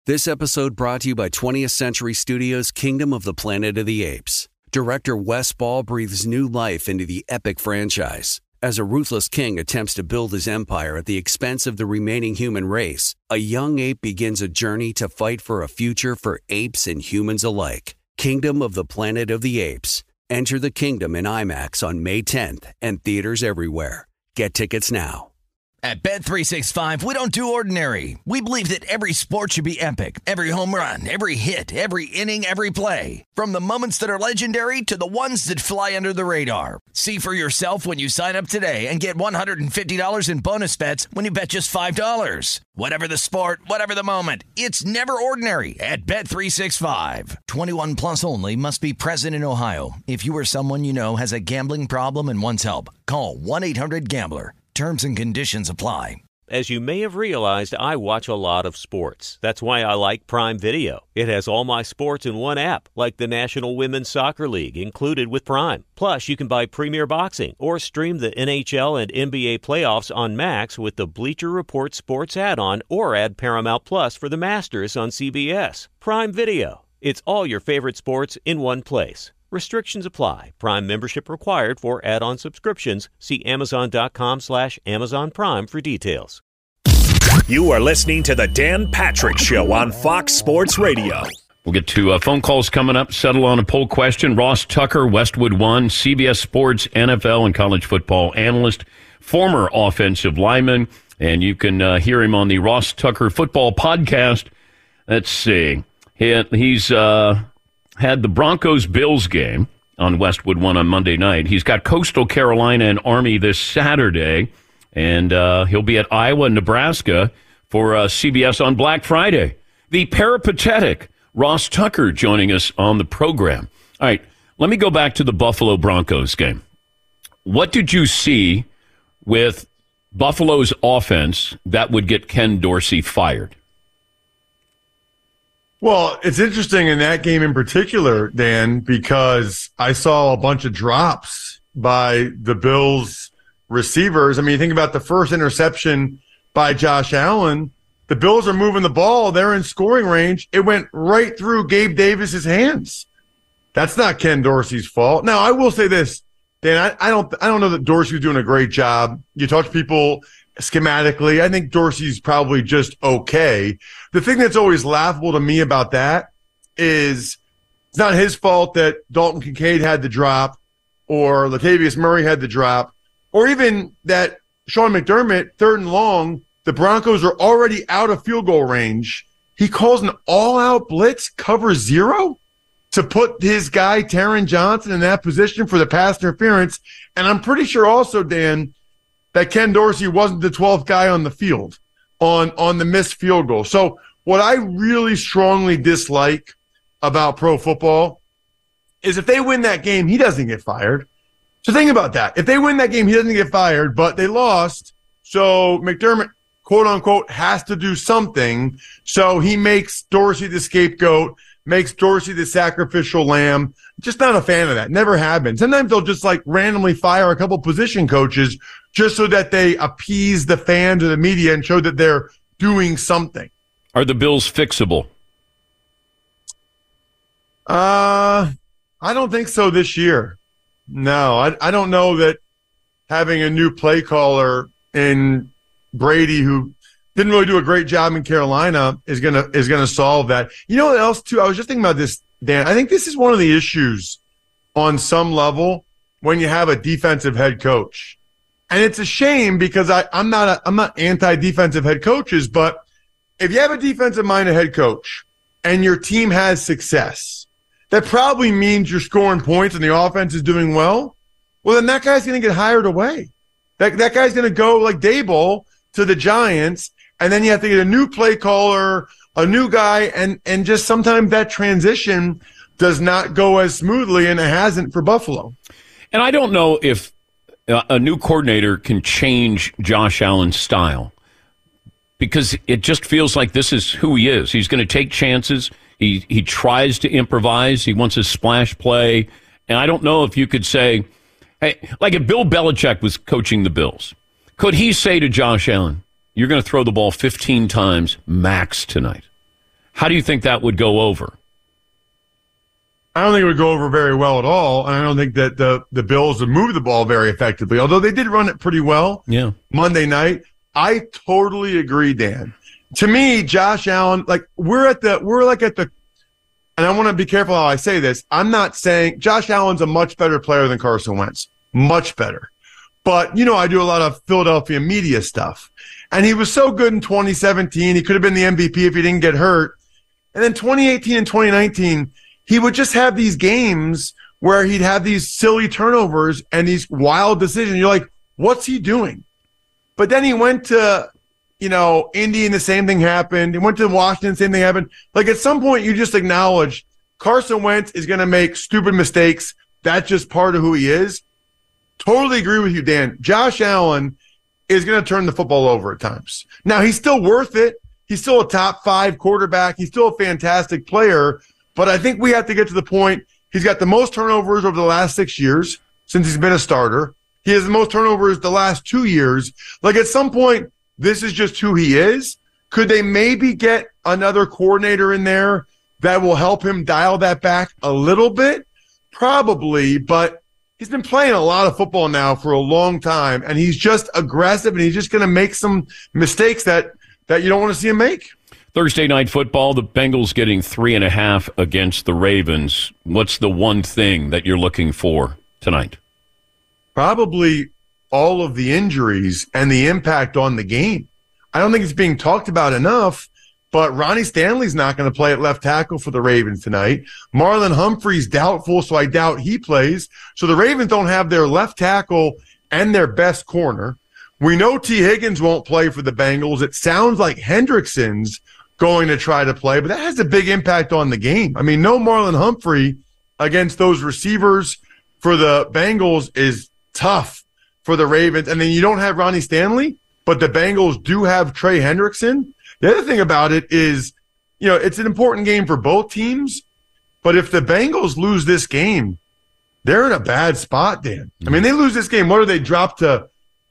This episode brought to you by 20th Century Studios' Kingdom of the Planet of the Apes. Director Wes Ball breathes new life into the epic franchise. As a ruthless king attempts to build his empire at the expense of the remaining human race, a young ape begins a journey to fight for a future for apes and humans alike. Kingdom of the Planet of the Apes. Enter the kingdom in IMAX on May 10th and theaters everywhere. Get tickets now. At Bet365, we don't do ordinary. We believe that every sport should be epic. Every home run, every hit, every inning, every play. From the moments that are legendary to the ones that fly under the radar. See for yourself when you sign up today and get $150 in bonus bets when you bet just $5. Whatever the sport, whatever the moment, it's never ordinary at Bet365. 21 plus only. Must be present in Ohio. If you or someone you know has a gambling problem and wants help, call 1-800-GAMBLER. Terms and conditions apply. As you may have realized, I watch a lot of sports. That's why I like Prime Video. It has all my sports in one app, like the National Women's Soccer League, included with Prime. Plus, you can buy Premier Boxing or stream the NHL and NBA playoffs on Max with the Bleacher Report Sports add-on, or add Paramount Plus for the Masters on CBS. Prime Video. It's all your favorite sports in one place. Restrictions apply. Prime membership required for add-on subscriptions. See Amazon.com/Amazon Prime for details. You are listening to the Dan Patrick Show on Fox Sports Radio. We'll get to phone calls coming up. Settle on a poll question. Ross Tucker, Westwood One, CBS Sports, NFL, and college football analyst, former offensive lineman, and you can hear him on the Ross Tucker Football Podcast. Let's see. He's had the Broncos-Bills game on Westwood One on Monday night. He's got Coastal Carolina and Army this Saturday, and he'll be at Iowa and Nebraska for CBS on Black Friday. The peripatetic Ross Tucker joining us on the program. All right, let me go back to the Buffalo Broncos game. What did you see with Buffalo's offense that would get Ken Dorsey fired? Well, it's interesting in that game in particular, Dan, because I saw a bunch of drops by the Bills receivers. I mean, you think about the first interception by Josh Allen. The Bills are moving the ball. They're in scoring range. It went right through Gabe Davis's hands. That's not Ken Dorsey's fault. Now, I will say this, Dan, I don't know that Dorsey was doing a great job. You talk to people schematically. I think Dorsey's probably just okay. The thing that's always laughable to me about that is it's not his fault that Dalton Kincaid had the drop or Latavius Murray had the drop, or even that Sean McDermott, 3rd and long, the Broncos are already out of field goal range. He calls an all-out blitz, cover 0, to put his guy, Taron Johnson, in that position for the pass interference. And I'm pretty sure also, Dan, that Ken Dorsey wasn't the 12th guy on the field on the missed field goal. So what I really strongly dislike about pro football is if they win that game, he doesn't get fired. So think about that. If they win that game, he doesn't get fired, but they lost. So McDermott, quote unquote, has to do something. So he makes Dorsey the scapegoat, makes Dorsey the sacrificial lamb. Just not a fan of that. Never have been. Sometimes they'll just like randomly fire a couple position coaches just so that they appease the fans or the media and show that they're doing something. Are the Bills fixable? I don't think so this year. No, I don't know that having a new play caller in Brady, who didn't really do a great job in Carolina, is gonna solve that. You know what else too? I was just thinking about this, Dan. I think this is one of the issues on some level when you have a defensive head coach. And it's a shame because I'm not anti-defensive head coaches, but if you have a defensive-minded head coach and your team has success, that probably means you're scoring points and the offense is doing well. Well, then that guy's going to get hired away. That guy's going to go like Daboll to the Giants, and then you have to get a new play caller, a new guy, and just sometimes that transition does not go as smoothly, and it hasn't for Buffalo. And I don't know if a new coordinator can change Josh Allen's style, because it just feels like this is who he is. He's going to take chances. He tries to improvise. He wants a splash play. And I don't know if you could say, hey, like if Bill Belichick was coaching the Bills, could he say to Josh Allen, you're going to throw the ball 15 times max tonight? How do you think that would go over? I don't think it would go over very well at all, and I don't think that the Bills would move the ball very effectively, although they did run it pretty well Monday night. I totally agree, Dan. To me, Josh Allen, like we're at the and I want to be careful how I say this. I'm not saying Josh Allen's a much better player than Carson Wentz. Much better. But, I do a lot of Philadelphia media stuff. And he was so good in 2017. He could have been the MVP if he didn't get hurt. And then 2018 and 2019, he would just have these games where he'd have these silly turnovers and these wild decisions. You're like, what's he doing? But then he went to, Indy and the same thing happened. He went to Washington, same thing happened. Like at some point, you just acknowledge Carson Wentz is going to make stupid mistakes. That's just part of who he is. Totally agree with you, Dan. Josh Allen is going to turn the football over at times. Now, he's still worth it. He's still a top 5 quarterback. He's still a fantastic player. But I think we have to get to the point. He's got the most turnovers over the last 6 years since he's been a starter. He has the most turnovers the last 2 years. Like at some point, this is just who he is. Could they maybe get another coordinator in there that will help him dial that back a little bit? Probably, but he's been playing a lot of football now for a long time, and he's just aggressive, and he's just going to make some mistakes that you don't want to see him make. Thursday night football, the Bengals getting 3.5 against the Ravens. What's the one thing that you're looking for tonight? Probably all of the injuries and the impact on the game. I don't think it's being talked about enough, but Ronnie Stanley's not going to play at left tackle for the Ravens tonight. Marlon Humphrey's doubtful, so I doubt he plays. So the Ravens don't have their left tackle and their best corner. We know T. Higgins won't play for the Bengals. It sounds like Hendrickson's going to try to play, but that has a big impact on the game. I mean, no Marlon Humphrey against those receivers for the Bengals is tough for the Ravens. And then you don't have Ronnie Stanley, but the Bengals do have Trey Hendrickson. The other thing about it is, it's an important game for both teams, but if the Bengals lose this game, they're in a bad spot, Dan. I mean, they lose this game. What do they drop to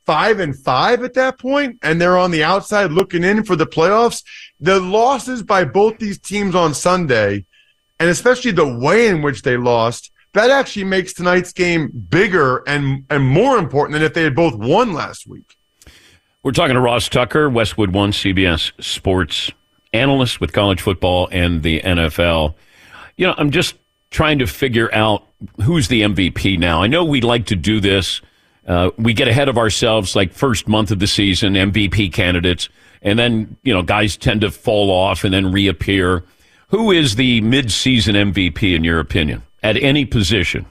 5-5 at that point? And they're on the outside looking in for the playoffs. The losses by both these teams on Sunday, and especially the way in which they lost, that actually makes tonight's game bigger and more important than if they had both won last week. We're talking to Ross Tucker, Westwood One CBS sports analyst with college football and the NFL. I'm just trying to figure out who's the MVP now. I know we like to do this. We get ahead of ourselves, like first month of the season, MVP candidates, and then, guys tend to fall off and then reappear. Who is the mid-season MVP in your opinion, at any position?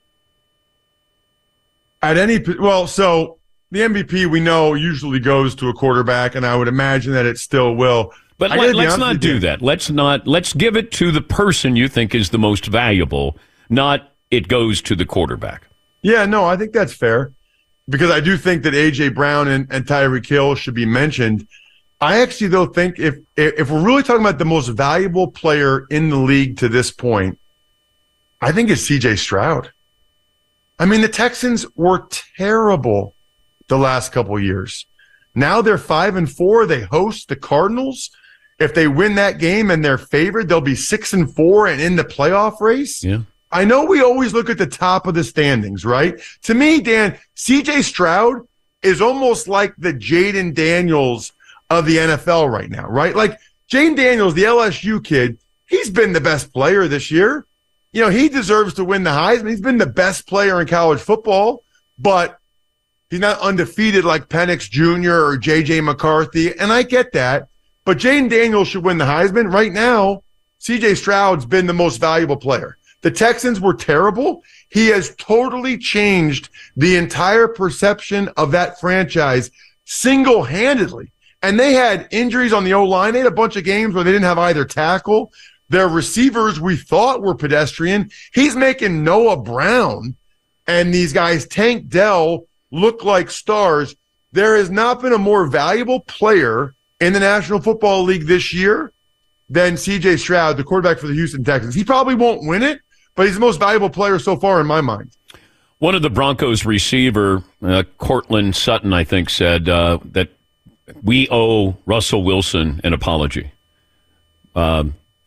So the MVP we know usually goes to a quarterback, and I would imagine that it still will. But let's not do that. Let's give it to the person you think is the most valuable, not it goes to the quarterback. Yeah, no, I think that's fair, because I do think that A.J. Brown and Tyreek Hill should be mentioned. I actually, though, think if we're really talking about the most valuable player in the league to this point, I think it's C.J. Stroud. I mean, the Texans were terrible the last couple years. Now they're 5-4. They host the Cardinals. If they win that game and they're favored, they'll be 6-4 and in the playoff race. Yeah. I know we always look at the top of the standings, right? To me, Dan, C.J. Stroud is almost like the Jaden Daniels of the NFL right now, right? Like Jaden Daniels, the LSU kid, he's been the best player this year. He deserves to win the Heisman. He's been the best player in college football, but he's not undefeated like Penix Jr. or J.J. McCarthy, and I get that. But Jaden Daniels should win the Heisman. Right now, C.J. Stroud's been the most valuable player. The Texans were terrible. He has totally changed the entire perception of that franchise single-handedly. And they had injuries on the O-line. They had a bunch of games where they didn't have either tackle. Their receivers we thought were pedestrian. He's making Noah Brown and these guys, Tank Dell, look like stars. There has not been a more valuable player in the National Football League this year than C.J. Stroud, the quarterback for the Houston Texans. He probably won't win it, but he's the most valuable player so far in my mind. One of the Broncos receiver, Cortland Sutton, I think, said that we owe Russell Wilson an apology.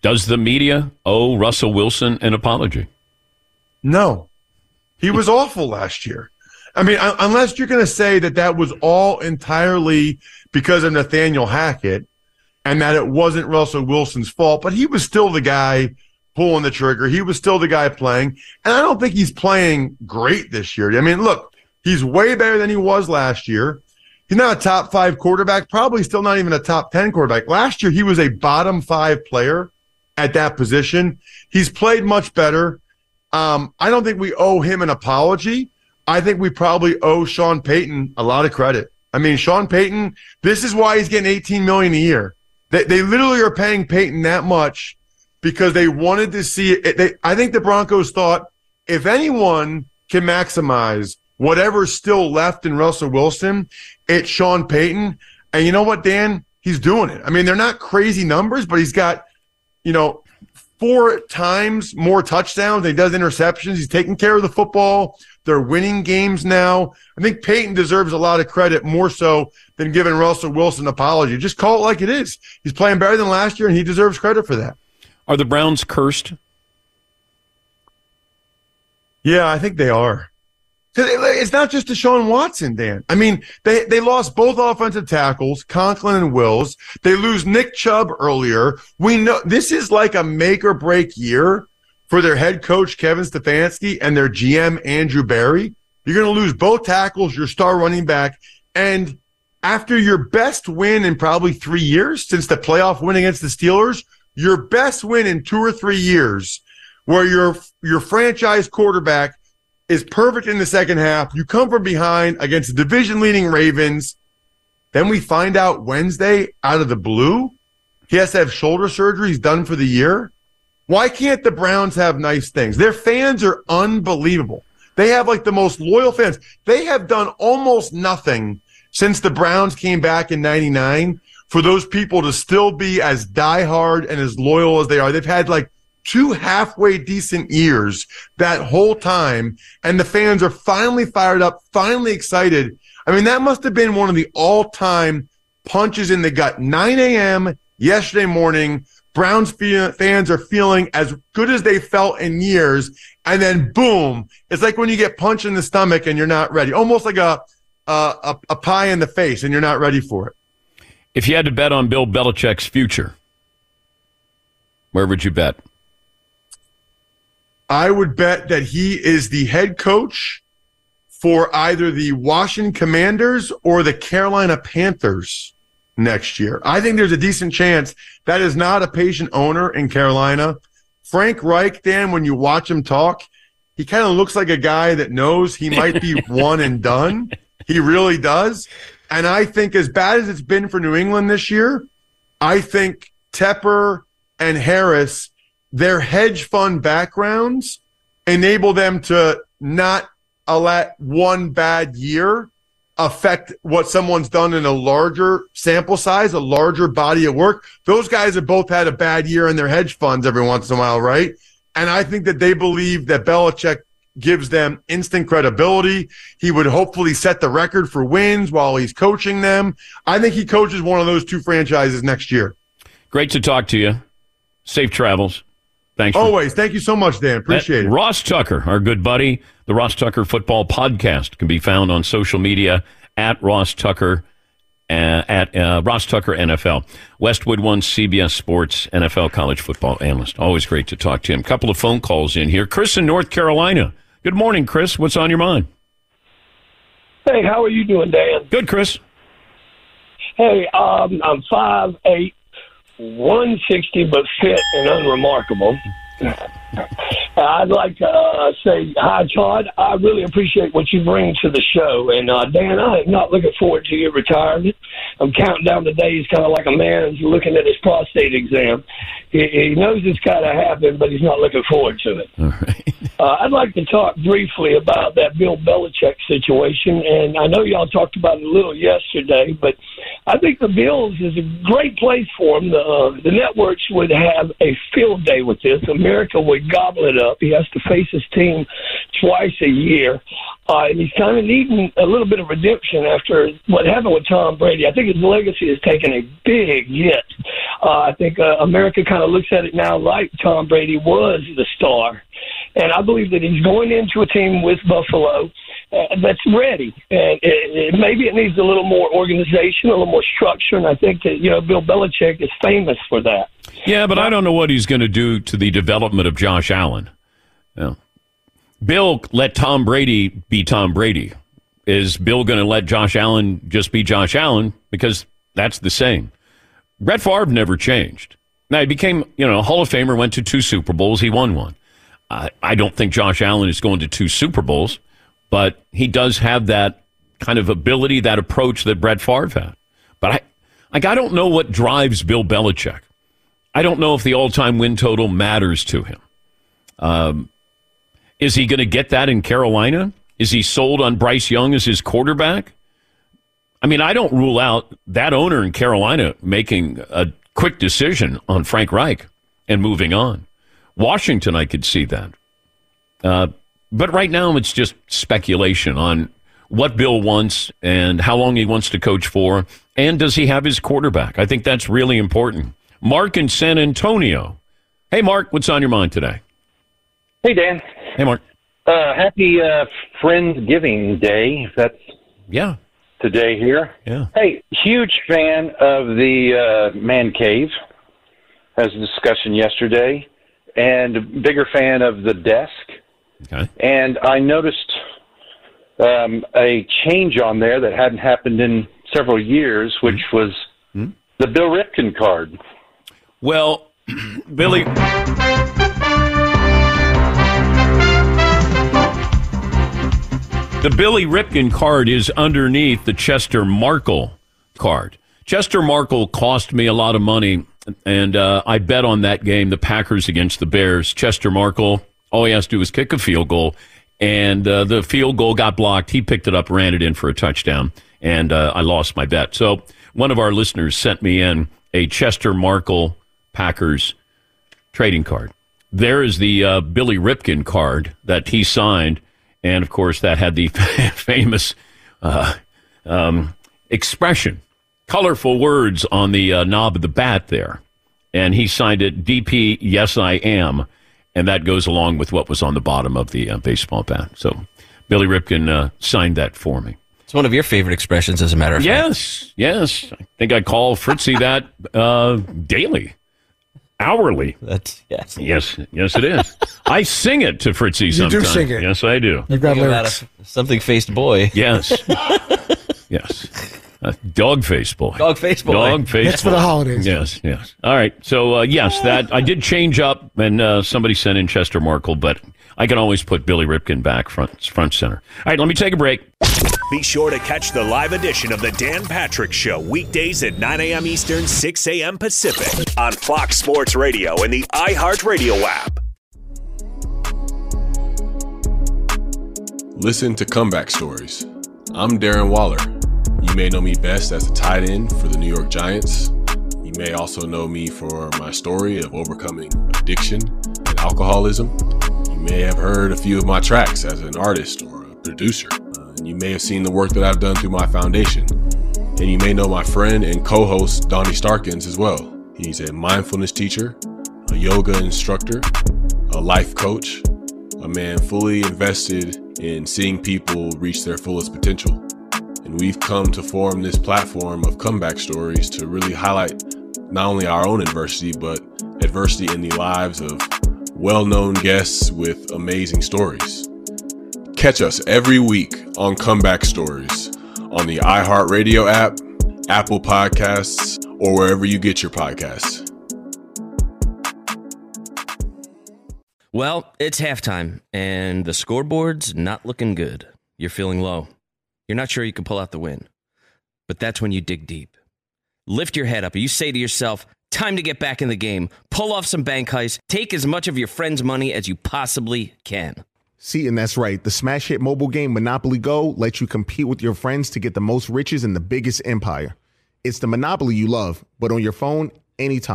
Does the media owe Russell Wilson an apology? No. He was awful last year. I mean, unless you're going to say that was all entirely because of Nathaniel Hackett and that it wasn't Russell Wilson's fault, but he was still the guy pulling the trigger. He was still the guy playing. And I don't think he's playing great this year. I mean, look, he's way better than he was last year. He's not a top 5 quarterback, probably still not even a top 10 quarterback. Last year, he was a bottom 5 player at that position. He's played much better. I don't think we owe him an apology. I think we probably owe Sean Payton a lot of credit. I mean, Sean Payton, this is why he's getting $18 million a year. They literally are paying Payton that much because they wanted to see it. I think the Broncos thought if anyone can maximize whatever's still left in Russell Wilson, it's Sean Payton. And you know what, Dan? He's doing it. I mean, they're not crazy numbers, but he's got, 4 times more touchdowns than he does interceptions. He's taking care of the football. They're winning games now. I think Payton deserves a lot of credit more so than giving Russell Wilson an apology. Just call it like it is. He's playing better than last year, and he deserves credit for that. Are the Browns cursed? Yeah, I think they are. It's not just Deshaun Watson, Dan. I mean, they lost both offensive tackles, Conklin and Wills. They lose Nick Chubb earlier. We know this is like a make-or-break year for their head coach, Kevin Stefanski, and their GM, Andrew Berry. You're going to lose both tackles, your star running back, and after your best win in probably 3 years since the playoff win against the Steelers, your best win in 2 or 3 years where your franchise quarterback is perfect in the second half. You come from behind against the division-leading Ravens. Then we find out Wednesday, out of the blue, he has to have shoulder surgery. He's done for the year. Why can't the Browns have nice things? Their fans are unbelievable. They have like the most loyal fans. They have done almost nothing since the Browns came back in 99 for those people to still be as diehard and as loyal as they are. They've had like 2 halfway decent years that whole time, and the fans are finally fired up, finally excited. I mean, that must have been one of the all-time punches in the gut. 9 a.m. yesterday morning, Browns fans are feeling as good as they felt in years, and then boom, it's like when you get punched in the stomach and you're not ready, almost like a pie in the face, and you're not ready for it. If you had to bet on Bill Belichick's future, where would you bet? I would bet that he is the head coach for either the Washington Commanders or the Carolina Panthers next year. I think there's a decent chance that is not a patient owner in Carolina. Frank Reich, Dan, when you watch him talk, he kind of looks like a guy that knows he might be one and done. He really does. And I think as bad as it's been for New England this year, I think Tepper and Harris, their hedge fund backgrounds enable them to not let one bad year affect what someone's done in a larger sample size, a larger body of work. Those guys have both had a bad year in their hedge funds every once in a while, right? And I think that they believe that Belichick gives them instant credibility. He would hopefully set the record for wins while he's coaching them. I think he coaches one of those 2 franchises next year. Great to talk to you. Safe travels. Thanks. Always. Thank you so much, Dan. Appreciate it. Ross Tucker, our good buddy. The Ross Tucker Football Podcast can be found on social media at Ross Tucker, Ross Tucker NFL. Westwood One, CBS Sports, NFL college football analyst. Always great to talk to him. Couple of phone calls in here. Chris in North Carolina. Good morning, Chris. What's on your mind? Hey, how are you doing, Dan? Good, Chris. Hey, I'm 5'8", 160, but fit and unremarkable. I'd like to say hi, Todd. I really appreciate what you bring to the show. And, Dan, I am not looking forward to your retirement. I'm counting down the days kind of like a man who's looking at his prostate exam. He knows it's got to happen, but he's not looking forward to it. All right. I'd like to talk briefly about that Bill Belichick situation. And I know y'all talked about it a little yesterday, but I think the Bills is a great place for him. The networks would have a field day with this. America would gobble it up. He has to face his team twice a year. And he's kind of needing a little bit of redemption after what happened with Tom Brady. I think his legacy has taken a big hit. I think America kind of looks at it now like Tom Brady was the star. And I believe that he's going into a team with Buffalo that's ready. And maybe it needs a little more organization, a little more structure. And I think that, Bill Belichick is famous for that. Yeah, but I don't know what he's going to do to the development of Josh Allen. Bill let Tom Brady be Tom Brady. Is Bill going to let Josh Allen just be Josh Allen? Because that's the same. Brett Favre never changed. Now, he became, a Hall of Famer, went to 2 Super Bowls. He won one. I don't think Josh Allen is going to 2 Super Bowls, but he does have that kind of ability, that approach that Brett Favre had. But I don't know what drives Bill Belichick. I don't know if the all-time win total matters to him. Is he going to get that in Carolina? Is he sold on Bryce Young as his quarterback? I mean, I don't rule out that owner in Carolina making a quick decision on Frank Reich and moving on. Washington, I could see that. But right now, it's just speculation on what Bill wants and how long he wants to coach for, and does he have his quarterback? I think that's really important. Mark in San Antonio. Hey, Mark, what's on your mind today? Hey, Dan. Hey, Mark. Happy Friendsgiving Day. That's today here. Yeah. Hey, huge fan of the Man Cave, as a discussion yesterday, and bigger fan of The Desk. Okay. And I noticed a change on there that hadn't happened in several years, which was the Bill Ripken card. Well, Billy... The Billy Ripken card is underneath the Chester Markle card. Chester Markle cost me a lot of money, and I bet on that game, the Packers against the Bears. Chester Markle, all he has to do is kick a field goal, and the field goal got blocked. He picked it up, ran it in for a touchdown, and I lost my bet. So one of our listeners sent me in a Chester Markle Packers trading card. There is the Billy Ripken card that he signed. And, of course, that had the famous expression, colorful words on the knob of the bat there. And he signed it, DP, yes, I am. And that goes along with what was on the bottom of the baseball bat. So Billy Ripken signed that for me. It's one of your favorite expressions, as a matter of fact. Yes. I think I call Fritzy that daily. Hourly. Yes, it is. I sing it to Fritzy sometimes. You do sing it. Yes, I do. You've got lyrics. Something-faced boy. Yes. Yes. Dog-faced boy. Dog-faced boy. Dog-faced boy. That's for the holidays. Yes. All right. So, yes, that I did change up, and somebody sent in Chester Markle, but I can always put Billy Ripken back front center. All right, let me take a break. Be sure to catch the live edition of the Dan Patrick Show weekdays at 9 a.m. Eastern, 6 a.m. Pacific on Fox Sports Radio and the iHeartRadio app. Listen to Comeback Stories. I'm Darren Waller. You may know me best as a tight end for the New York Giants. You may also know me for my story of overcoming addiction and alcoholism. You may have heard a few of my tracks as an artist or a producer. And you may have seen the work that I've done through my foundation. And you may know my friend and co-host, Donnie Starkins, as well. He's a mindfulness teacher, a yoga instructor, a life coach, a man fully invested in seeing people reach their fullest potential. And we've come to form this platform of comeback stories to really highlight not only our own adversity, but adversity in the lives of well-known guests with amazing stories. Catch us every week on Comeback Stories on the iHeartRadio app, Apple Podcasts, or wherever you get your podcasts. Well, it's halftime, and the scoreboard's not looking good. You're feeling low. You're not sure you can pull out the win. But that's when you dig deep. Lift your head up, and you say to yourself, time to get back in the game. Pull off some bank heists. Take as much of your friend's money as you possibly can. See, and that's right. The smash hit mobile game Monopoly Go lets you compete with your friends to get the most riches in the biggest empire. It's the Monopoly you love, but on your phone, anytime,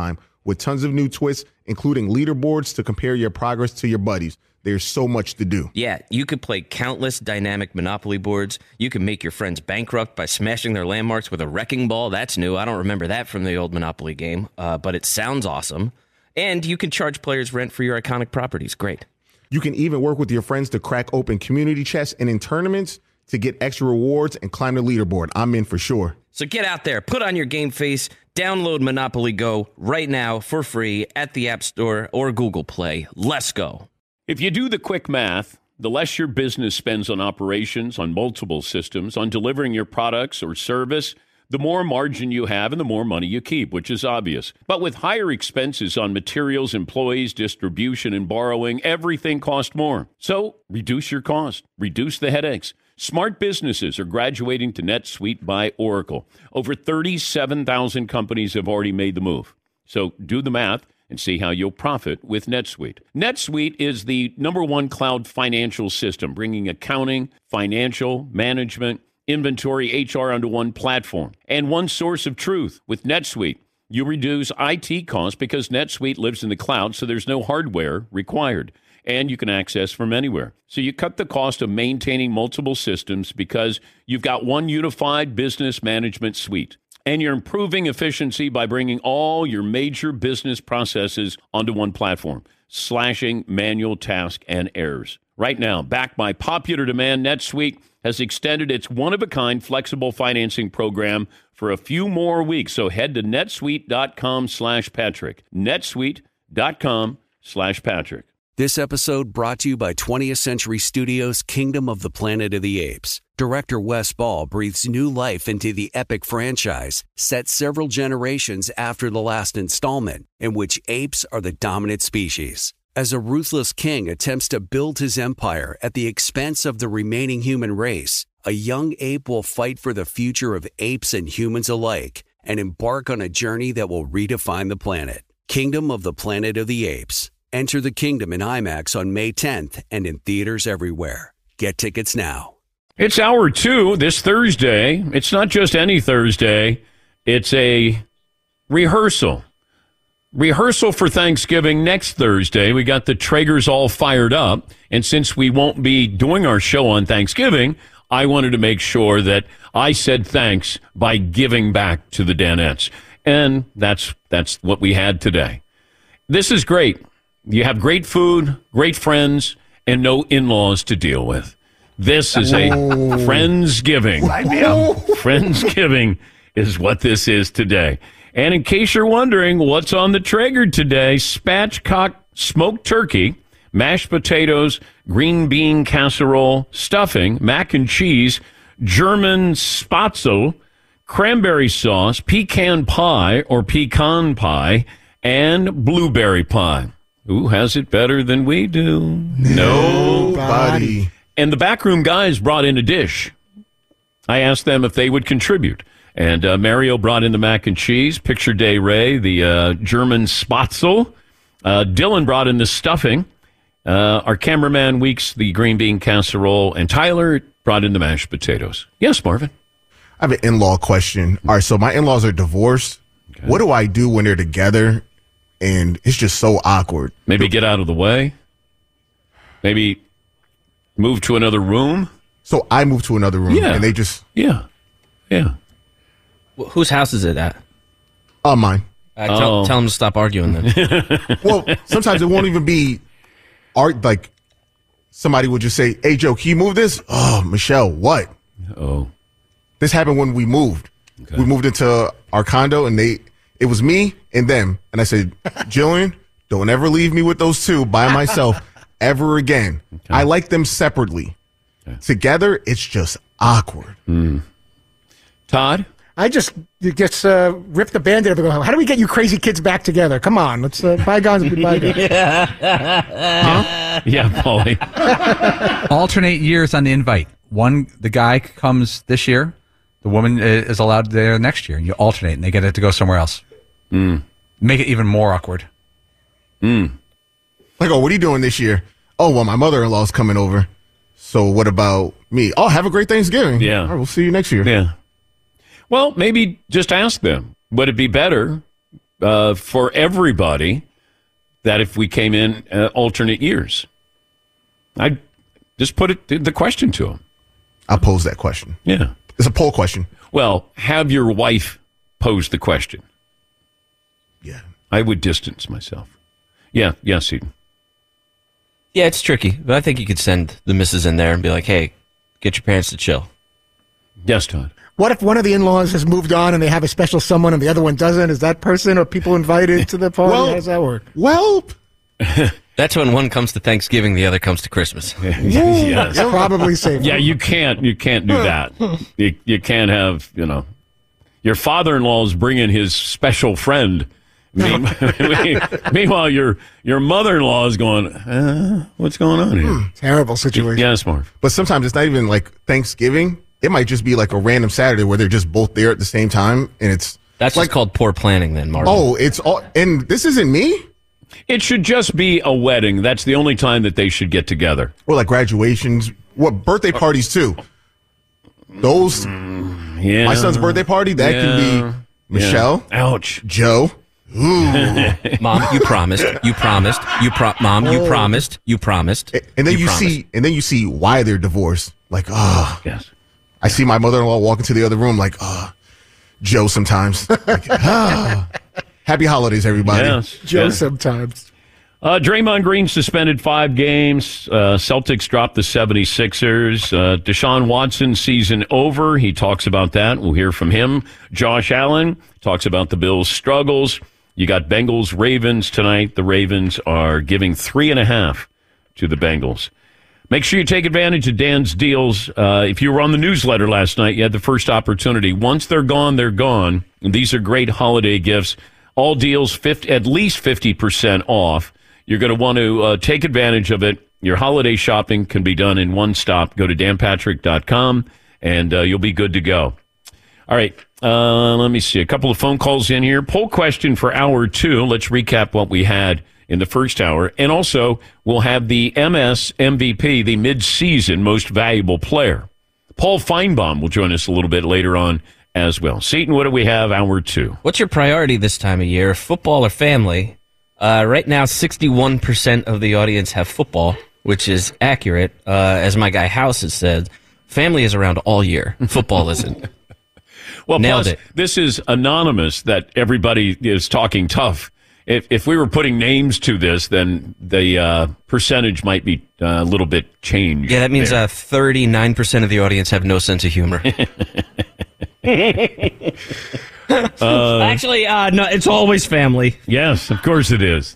with tons of new twists, including leaderboards to compare your progress to your buddies. There's so much to do. Yeah, you could play countless dynamic Monopoly boards. You can make your friends bankrupt by smashing their landmarks with a wrecking ball. That's new. I don't remember that from the old Monopoly game, but it sounds awesome. And you can charge players rent for your iconic properties. Great. You can even work with your friends to crack open community chests and in tournaments to get extra rewards and climb the leaderboard. I'm in for sure. So get out there, put on your game face, download Monopoly Go right now for free at the App Store or Google Play. Let's go. If you do the quick math, the less your business spends on operations, on multiple systems, on delivering your products or service, the more margin you have and the more money you keep, which is obvious. But with higher expenses on materials, employees, distribution, and borrowing, everything costs more. So reduce your cost, reduce the headaches. Smart businesses are graduating to NetSuite by Oracle. Over 37,000 companies have already made the move. So do the math and see how you'll profit with NetSuite. NetSuite is the #1 cloud financial system, bringing accounting, financial, management, inventory, HR onto one platform and one source of truth. With NetSuite, you reduce IT costs because NetSuite lives in the cloud, so there's no hardware required, and you can access from anywhere. So you cut the cost of maintaining multiple systems because you've got one unified business management suite. And you're improving efficiency by bringing all your major business processes onto one platform, slashing manual tasks and errors. Right now, backed by popular demand, NetSuite has extended its one-of-a-kind flexible financing program for a few more weeks. So head to netsuite.com/Patrick. netsuite.com/Patrick. This episode brought to you by 20th Century Studios' Kingdom of the Planet of the Apes. Director Wes Ball breathes new life into the epic franchise, set several generations after the last installment, in which apes are the dominant species. As a ruthless king attempts to build his empire at the expense of the remaining human race, a young ape will fight for the future of apes and humans alike and embark on a journey that will redefine the planet. Kingdom of the Planet of the Apes. Enter the kingdom in IMAX on May 10th and in theaters everywhere. Get tickets now. It's hour 2 this Thursday. It's not just any Thursday. It's a rehearsal. Rehearsal for Thanksgiving next Thursday. We got the Traegers all fired up. And since we won't be doing our show on Thanksgiving, I wanted to make sure that I said thanks by giving back to the Danettes. And that's what we had today. This is great. You have great food, great friends, and no in-laws to deal with. This is a Friendsgiving. Friendsgiving is what this is today. And in case you're wondering what's on the Traeger today, spatchcock smoked turkey, mashed potatoes, green bean casserole, stuffing, mac and cheese, German spatzel, cranberry sauce, pecan pie or pecan pie, and blueberry pie. Who has it better than we do? Nobody. And the backroom guys brought in a dish. I asked them if they would contribute. And Mario brought in the mac and cheese. Picture Day Ray, the German spatzel. Dylan brought in the stuffing. Our cameraman Weeks, the green bean casserole. And Tyler brought in the mashed potatoes. Yes, Marvin? I have an in-law question. All right, so my in-laws are divorced. Okay. What do I do when they're together? And it's just so awkward. Maybe get out of the way. Maybe move to another room. So I moved to another room, and they just... Yeah. Well, whose house is it at? Mine. Tell them to stop arguing then. Well, sometimes it won't even be art. Like, somebody would just say, hey, Joe, can you move this? Oh, Michelle, what? Oh. This happened when we moved. Okay. We moved into our condo, and it was me and them. And I said, Jillian, don't ever leave me with those two by myself ever again. Okay. I like them separately. Okay. Together, it's just awkward. Todd? I just rip the Band-Aid up and go, how do we get you crazy kids back together? Come on, let's bygones be bygones. Huh? Yeah, Paulie. Alternate years on the invite. The guy comes this year, the woman is allowed there next year. You alternate, and they get it to go somewhere else. Make it even more awkward. Like, oh, what are you doing this year? Oh, well, my mother-in-law's coming over. So what about me? Oh, have a great Thanksgiving. Yeah. All right, we'll see you next year. Yeah. Well, maybe just ask them. Would it be better for everybody that if we came in alternate years? I just put the question to him. I'll pose that question. Yeah. It's a poll question. Well, have your wife pose the question. Yeah. I would distance myself. Yeah. Yes, Eden. Yeah, it's tricky, but I think you could send the missus in there and be like, hey, get your parents to chill. Yes, Todd. What if one of the in-laws has moved on and they have a special someone and the other one doesn't? Is that person or people invited to the party? Well, how does that work? Well, that's when one comes to Thanksgiving, the other comes to Christmas. Yes. That's probably safe. Yeah, you can't do that. You can't have, your father-in-law's bringing his special friend. Meanwhile, your mother-in-law is going, what's going on here? Terrible situation. Yes, Marv. but sometimes it's not even like Thanksgiving. It might just be like a random Saturday where they're just both there at the same time, and it's That's like just called poor planning then, Marvin. Oh, it's all, and this isn't me. It should just be a wedding. That's the only time that they should get together. Or like graduations, birthday parties too. Those, Yeah. my son's birthday party, that can be Michelle. Yeah. Ouch. Joe. Mom, you promised. You promised. Mom, you promised. You promised. And then you you see why they're divorced. Like, yes. I see my mother-in-law walk into the other room like, Joe sometimes. Like, Happy holidays, everybody. Yes. Joe Yes. sometimes. Draymond Green suspended 5 games. Celtics dropped the 76ers. Deshaun Watson season over. He talks about that. We'll hear from him. Josh Allen talks about the Bills' struggles. You got Bengals Ravens tonight. The Ravens are giving 3.5 to the Bengals. Make sure you take advantage of Dan's deals. If you were on the newsletter last night, you had the first opportunity. Once they're gone, they're gone. And these are great holiday gifts. All deals at least 50% off. You're going to want to take advantage of it. Your holiday shopping can be done in one stop. Go to danpatrick.com, and you'll be good to go. All right, let me see. A couple of phone calls in here. Poll question for hour 2. Let's recap what we had in the first hour. And also, we'll have the MS MVP, the mid-season most valuable player. Paul Feinbaum will join us a little bit later on as well. Seton, what do we have hour 2? What's your priority this time of year, football or family? Right now, 61% of the audience have football, which is accurate. As my guy House has said, family is around all year. Football isn't. Well, Nailed plus, it. This is anonymous that everybody is talking tough. If we were putting names to this, then the percentage might be a little bit changed. Yeah, that means there. 39% of the audience have no sense of humor. Actually, no, it's always family. Yes, of course it is.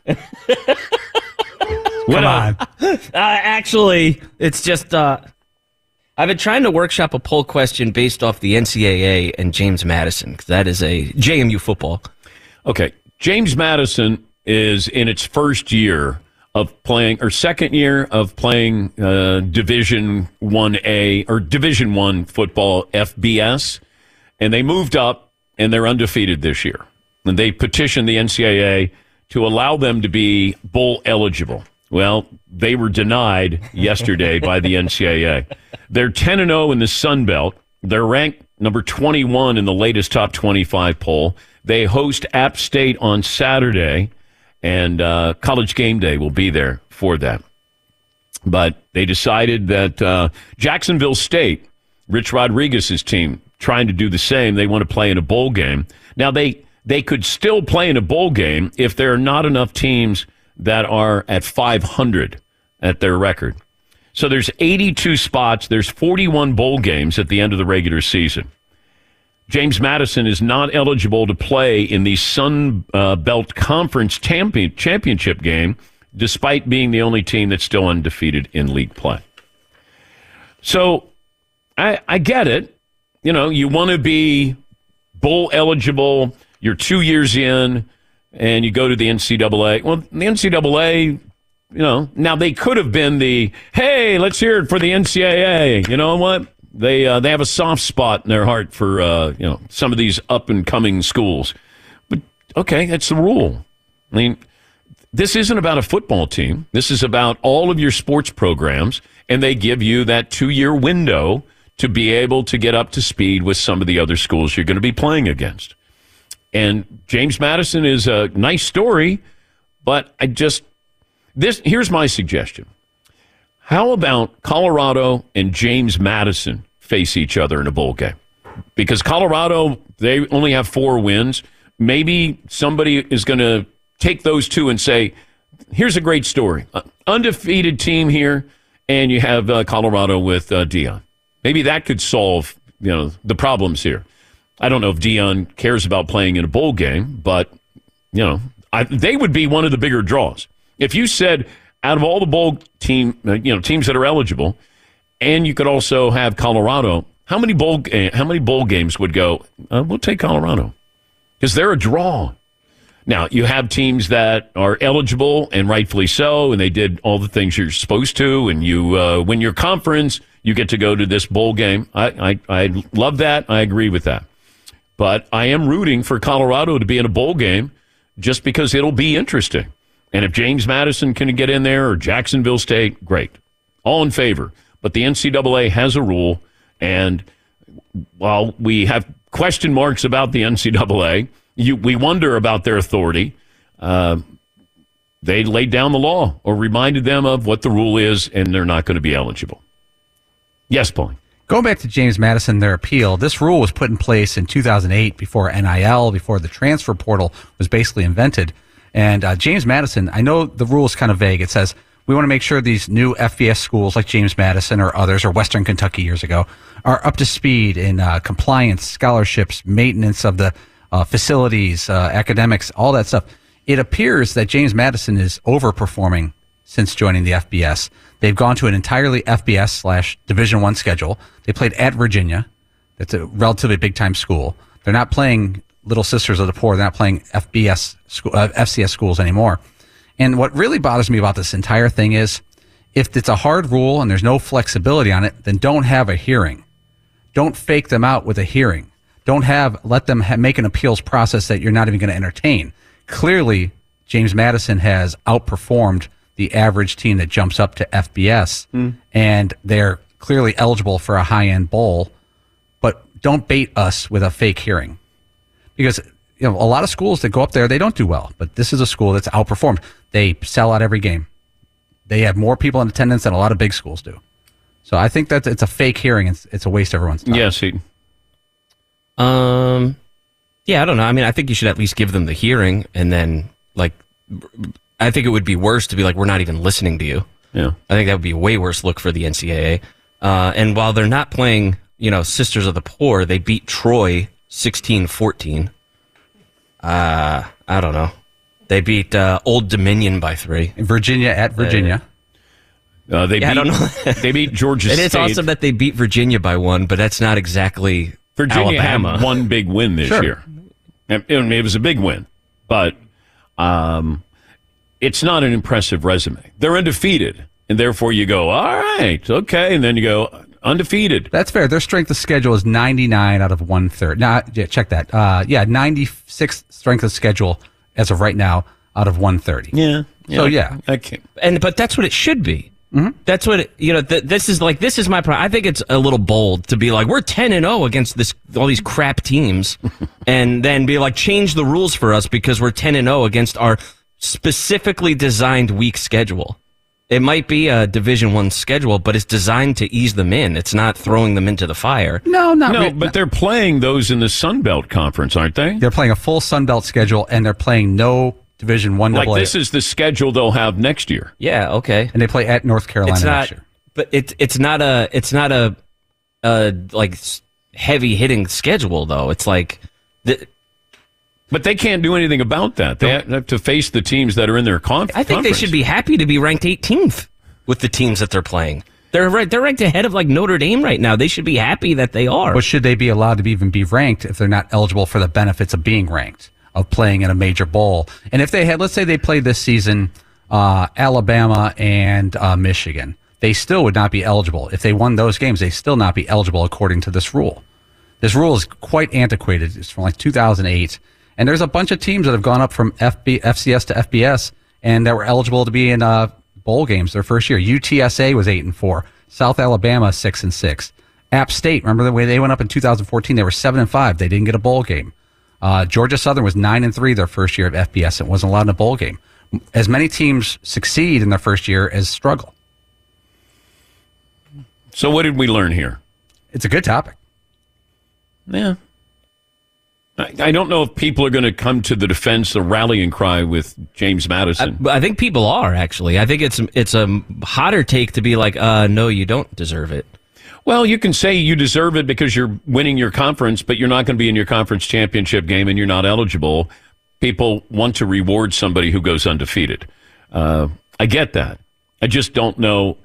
Come on. Actually, it's just I've been trying to workshop a poll question based off the NCAA and James Madison, because that is a JMU football. Okay, James Madison is in its first year of playing, or second year of playing Division 1A or Division 1 football, FBS, and they moved up and they're undefeated this year. And they petitioned the NCAA to allow them to be bowl eligible. Well, they were denied yesterday by the NCAA. They're 10-0 in the Sun Belt. They're ranked number 21 in the latest top 25 poll. They host App State on Saturday, and College Game Day will be there for that. But they decided that Jacksonville State, Rich Rodriguez's team, trying to do the same. They want to play in a bowl game. Now, they could still play in a bowl game if there are not enough teams that are at 500 at their record. So there's 82 spots. There's 41 bowl games at the end of the regular season. James Madison is not eligible to play in the Sun Belt Conference championship game, despite being the only team that's still undefeated in league play. So I get it. You know, you want to be bowl eligible. You're 2 years in, and you go to the NCAA. Well, the NCAA, you know, now they could have been the, hey, let's hear it for the NCAA. You know what? They have a soft spot in their heart for, some of these up-and-coming schools. But, okay, that's the rule. I mean, this isn't about a football team. This is about all of your sports programs, and they give you that 2-year window to be able to get up to speed with some of the other schools you're going to be playing against. And James Madison is a nice story, but here's my suggestion. How about Colorado and James Madison face each other in a bowl game? Because Colorado, they only have 4 wins. Maybe somebody is going to take those two and say, here's a great story. Undefeated team here, and you have Colorado with Deion. Maybe that could solve the problems here. I don't know if Deion cares about playing in a bowl game, but they would be one of the bigger draws. If you said out of all the bowl teams that are eligible, and you could also have Colorado, how many bowl games would go? We'll take Colorado because they're a draw. Now you have teams that are eligible and rightfully so, and they did all the things you're supposed to, and you win your conference, you get to go to this bowl game. I love that. I agree with that. But I am rooting for Colorado to be in a bowl game just because it'll be interesting. And if James Madison can get in there or Jacksonville State, great. All in favor. But the NCAA has a rule, and while we have question marks about the NCAA, we wonder about their authority. They laid down the law or reminded them of what the rule is, and they're not going to be eligible. Yes, Paul. Going back to James Madison, their appeal, this rule was put in place in 2008 before NIL, before the transfer portal was basically invented. And James Madison, I know the rule is kind of vague. It says, we want to make sure these new FBS schools like James Madison or others, or Western Kentucky years ago, are up to speed in compliance, scholarships, maintenance of the facilities, academics, all that stuff. It appears that James Madison is overperforming since joining the FBS. They've gone to an entirely FBS/Division I schedule. They played at Virginia. That's a relatively big-time school. They're not playing Little Sisters of the Poor. They're not playing FCS schools anymore. And what really bothers me about this entire thing is if it's a hard rule and there's no flexibility on it, then don't have a hearing. Don't fake them out with a hearing. Don't let them make an appeals process that you're not even going to entertain. Clearly, James Madison has outperformed the average team that jumps up to FBS, and they're clearly eligible for a high-end bowl, but don't bait us with a fake hearing. Because a lot of schools that go up there, they don't do well, but this is a school that's outperformed. They sell out every game. They have more people in attendance than a lot of big schools do. So I think that it's a fake hearing. It's a waste of everyone's time. Yes, Heaton. Yeah, I don't know. I mean, I think you should at least give them the hearing, and then, I think it would be worse to be like, we're not even listening to you. Yeah. I think that would be a way worse look for the NCAA. And while they're not playing, Sisters of the Poor, they beat Troy 16-14. I don't know. They beat Old Dominion by 3. Virginia at Virginia. I don't know. They beat Georgia State. It's awesome that they beat Virginia by 1, but that's not exactly Virginia Alabama. had one big win this year. It was a big win, but it's not an impressive resume. They're undefeated, and therefore you go, all right, okay, and then you go undefeated. That's fair. Their strength of schedule is 99 out of 130. Now, check that. 96 strength of schedule as of right now out of 130. Yeah. So yeah, okay. But that's what it should be. Mm-hmm. That's what this is my problem. I think it's a little bold to be like, we're 10-0 against all these crap teams, and then be like, change the rules for us because we're 10-0 against our specifically designed weak schedule. It might be a Division I schedule, but it's designed to ease them in. It's not throwing them into the fire. But they're playing those in the Sun Belt Conference, aren't they? They're playing a full Sun Belt schedule, and they're playing no Division I. Like this is the schedule they'll have next year. Yeah, okay. And they play at North Carolina next year. But it's not a like heavy hitting schedule though. It's like but they can't do anything about that. They have to face the teams that are in their conference. I think they should be happy to be ranked 18th with the teams that they're playing. They're ranked ahead of like Notre Dame right now. They should be happy that they are. But should they be allowed to even be ranked if they're not eligible for the benefits of being ranked, of playing in a major bowl? And if they had, let's say they played this season, Alabama and Michigan, they still would not be eligible. If they won those games, they still not be eligible according to this rule. This rule is quite antiquated. It's from like 2008. And there's a bunch of teams that have gone up from FCS to FBS and that were eligible to be in bowl games their first year. UTSA was 8-4. South Alabama 6-6. App State, remember the way they went up in 2014? They were 7-5. They didn't get a bowl game. Georgia Southern was 9-3 their first year of FBS and wasn't allowed in a bowl game. As many teams succeed in their first year as struggle. So what did we learn here? It's a good topic. Yeah. I don't know if people are going to come to the defense, the rallying cry with James Madison. I think people are, actually. I think it's a hotter take to be like, no, you don't deserve it. Well, you can say you deserve it because you're winning your conference, but you're not going to be in your conference championship game and you're not eligible. People want to reward somebody who goes undefeated. I get that. I just don't know.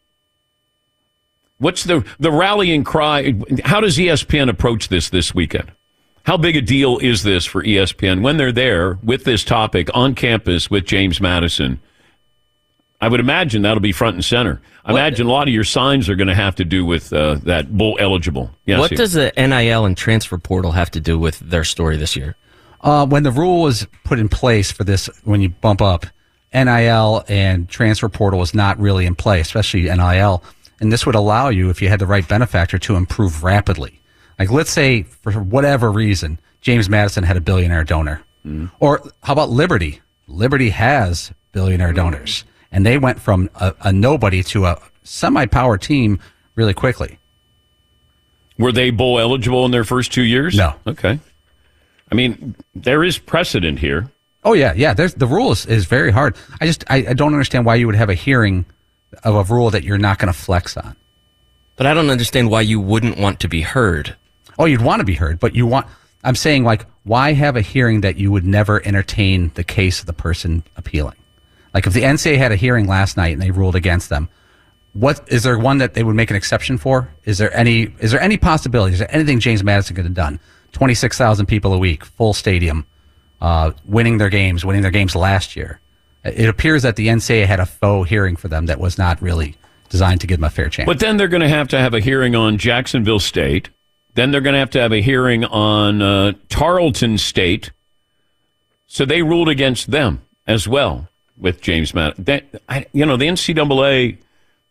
What's the rallying cry? How does ESPN approach this weekend? How big a deal is this for ESPN when they're there with this topic on campus with James Madison? I would imagine that'll be front and center. I imagine a lot of your signs are going to have to do with that bowl eligible. Yes, what does the NIL and transfer portal have to do with their story this year? When the rule was put in place for this, when you bump up, NIL and transfer portal was not really in play, especially NIL. And this would allow you, if you had the right benefactor, to improve rapidly. Like, let's say, for whatever reason, James Madison had a billionaire donor. Or how about Liberty? Liberty has billionaire donors. And they went from a nobody to a semi-power team really quickly. Were they bowl eligible in their first 2 years? No. Okay. I mean, there is precedent here. Oh, yeah. The rule is very hard. I don't understand why you would have a hearing of a rule that you're not going to flex on. But I don't understand why you wouldn't want to be heard. Oh, you'd want to be heard, but I'm saying, like, why have a hearing that you would never entertain the case of the person appealing? Like, if the NCAA had a hearing last night and they ruled against them, is there one that they would make an exception for? Is there any possibility? Is there anything James Madison could have done? 26,000 people a week, full stadium, winning their games last year. It appears that the NCAA had a faux hearing for them that was not really designed to give them a fair chance. But then they're going to have a hearing on Jacksonville State. Then they're going to have a hearing on Tarleton State. So they ruled against them as well with James Madison. The NCAA,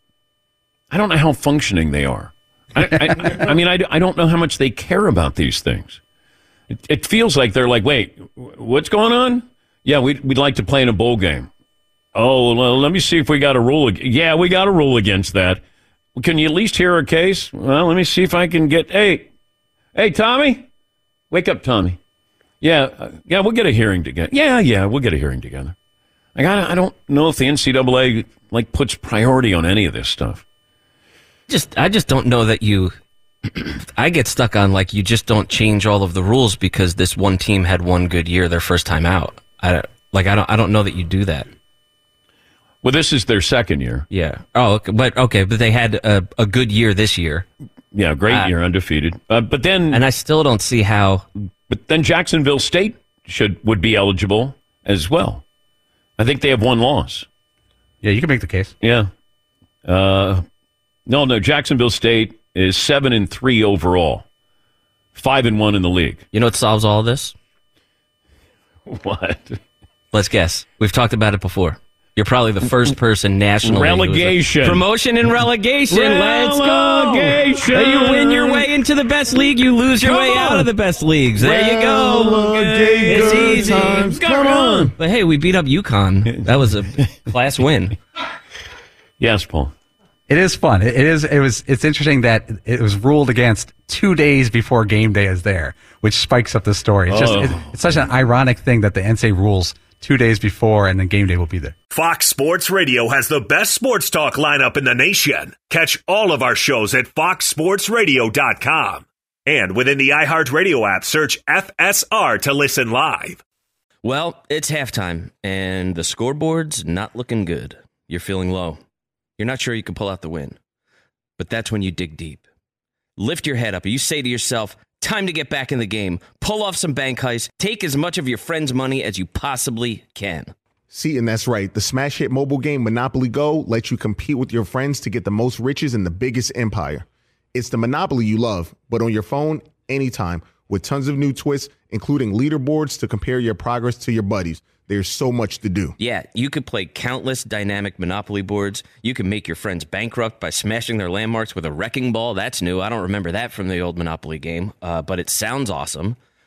I don't know how functioning they are. I mean, I don't know how much they care about these things. It feels like they're like, wait, what's going on? Yeah, we'd like to play in a bowl game. Oh, well, let me see if we got a rule. Yeah, we got a rule against that. Well, can you at least hear our case? Well, let me see if I can get. Hey, Tommy, wake up, Tommy. Yeah, we'll get a hearing together. Yeah, we'll get a hearing together. Like, I don't know if the NCAA puts priority on any of this stuff. I just don't know that you. I get stuck on you just don't change all of the rules because this one team had one good year their first time out. I don't know that you do that. Well, this is their second year. Yeah. Oh, okay, but they had a good year this year. Yeah, great year, undefeated. But then, and I still don't see how. But then Jacksonville State would be eligible as well. I think they have one loss. Yeah, you can make the case. Yeah. No, Jacksonville State is 7-3 overall, 5-1 in the league. You know what solves all this? What? Let's guess. We've talked about it before. You're probably the first person nationally. Relegation. Promotion and relegation. Let's go. You win your way into the best league. You lose your way out of the best leagues. There you go. It's easy. Come on. But hey, we beat up UConn. That was a class win. Yes, Paul. It is fun. It's interesting that it was ruled against 2 days before game day is there, which spikes up the story. It's such an ironic thing that the NCAA rules 2 days before and then game day will be there. Fox Sports Radio has the best sports talk lineup in the nation. Catch all of our shows at foxsportsradio.com. And within the iHeartRadio app, search FSR to listen live. Well, it's halftime, and the scoreboard's not looking good. You're feeling low. You're not sure you can pull out the win. But that's when you dig deep. Lift your head up and you say to yourself, time to get back in the game. Pull off some bank heists. Take as much of your friend's money as you possibly can. See, and that's right. The smash hit mobile game Monopoly Go lets you compete with your friends to get the most riches in the biggest empire. It's the Monopoly you love, but on your phone, anytime, with tons of new twists, including leaderboards to compare your progress to your buddies. There's so much to do. Yeah, you could play countless dynamic Monopoly boards. You can make your friends bankrupt by smashing their landmarks with a wrecking ball. That's new. I don't remember that from the old Monopoly game, but it sounds awesome.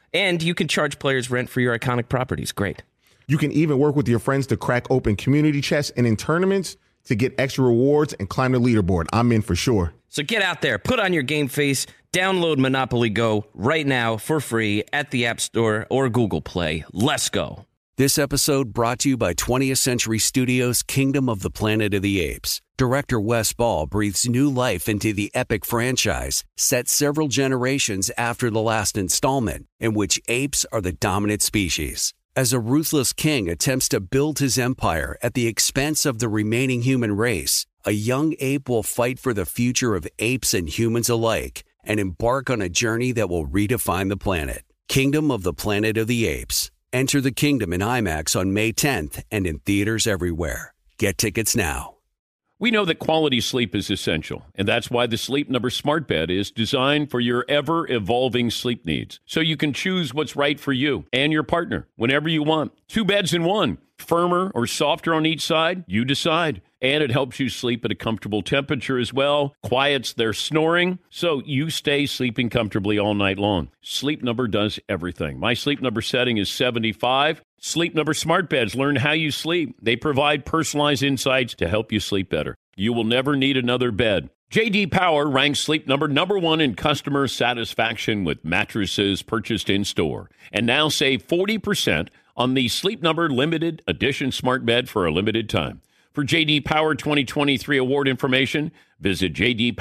And you can charge players rent for your iconic properties. Great. You can even work with your friends to crack open community chests and in tournaments to get extra rewards and climb the leaderboard. I'm in for sure. So get out there, put on your game face, download Monopoly Go right now for free at the App Store or Google Play. Let's go. This episode brought to you by 20th Century Studios' Kingdom of the Planet of the Apes. Director Wes Ball breathes new life into the epic franchise, set several generations after the last installment, in which apes are the dominant species. As a ruthless king attempts to build his empire at the expense of the remaining human race, a young ape will fight for the future of apes and humans alike and embark on a journey that will redefine the planet. Kingdom of the Planet of the Apes. Enter the kingdom in IMAX on May 10th and in theaters everywhere. Get tickets now. We know that quality sleep is essential, and that's why the Sleep Number Smart Bed is designed for your ever-evolving sleep needs, so you can choose what's right for you and your partner whenever you want. 2 beds in one, firmer or softer on each side, you decide. And it helps you sleep at a comfortable temperature as well, quiets their snoring, so you stay sleeping comfortably all night long. Sleep Number does everything. My Sleep Number setting is 75. Sleep Number Smart Beds learn how you sleep. They provide personalized insights to help you sleep better. You will never need another bed. J.D. Power ranks Sleep Number #1 in customer satisfaction with mattresses purchased in-store. And now save 40% on the Sleep Number Limited Edition Smart Bed for a limited time. For J.D. Power 2023 award information, visit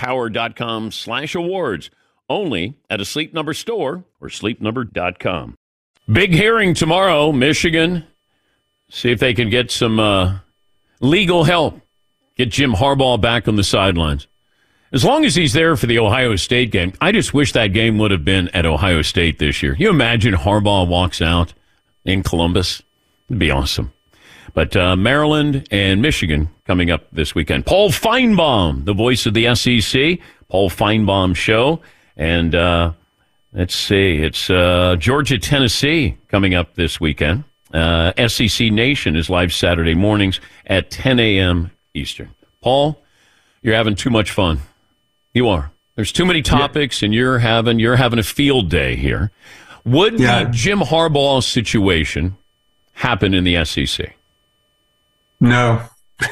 jdpower.com/awards. Only at a Sleep Number store or sleepnumber.com. Big hearing tomorrow, Michigan. See if they can get some legal help. Get Jim Harbaugh back on the sidelines. As long as he's there for the Ohio State game, I just wish that game would have been at Ohio State this year. You imagine Harbaugh walks out in Columbus? It'd be awesome. But Maryland and Michigan coming up this weekend. Paul Feinbaum, the voice of the SEC, Paul Feinbaum Show. And let's see, it's Georgia, Tennessee coming up this weekend. SEC Nation is live Saturday mornings at 10 a.m. Eastern. Paul, you're having too much fun. You are. There's too many topics, and you're having a field day here. Would the Jim Harbaugh situation happen in the SEC? No.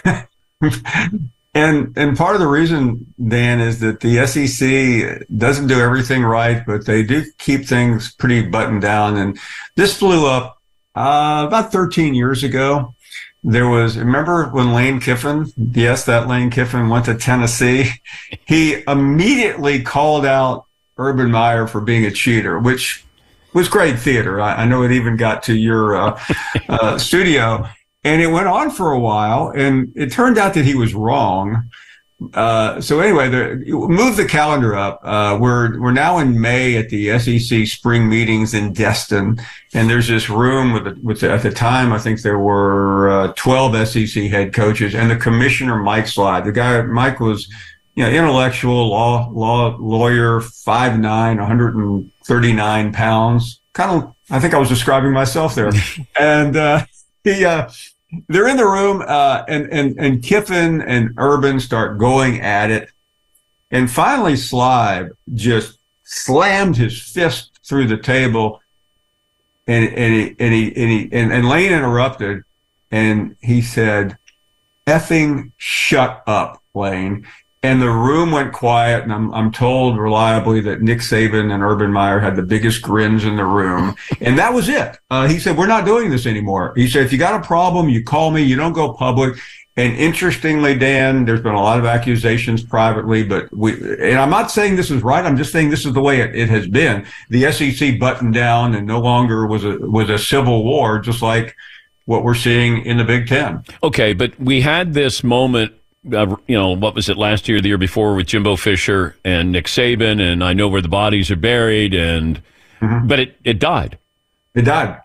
And part of the reason, Dan, is that the SEC doesn't do everything right, but they do keep things pretty buttoned down. And this blew up about 13 years ago. Remember when Lane Kiffin, that Lane Kiffin went to Tennessee? He immediately called out Urban Meyer for being a cheater, which was great theater. I know it even got to your studio. And it went on for a while, and it turned out that he was wrong. So anyway, move the calendar up. We're now in May at the SEC spring meetings in Destin, and there's this room with at the time I think there were 12 SEC head coaches and the commissioner Mike Slide. The guy Mike was, intellectual lawyer, 5'9", 139 pounds. I think I was describing myself there, and they're in the room, and Kiffin and Urban start going at it. And finally, Slide just slammed his fist through the table, and Lane interrupted, and he said, "Effing shut up, Lane." And the room went quiet, and I'm told reliably that Nick Saban and Urban Meyer had the biggest grins in the room. And that was it. He said, "We're not doing this anymore." He said, "If you got a problem, you call me. You don't go public." And interestingly, Dan, there's been a lot of accusations privately, but and I'm not saying this is right. I'm just saying this is the way it has been. The SEC buttoned down and no longer was a civil war, just like what we're seeing in the Big Ten. Okay, but we had this moment. What was it last year, the year before, with Jimbo Fisher and Nick Saban, and I know where the bodies are buried, but it died. It died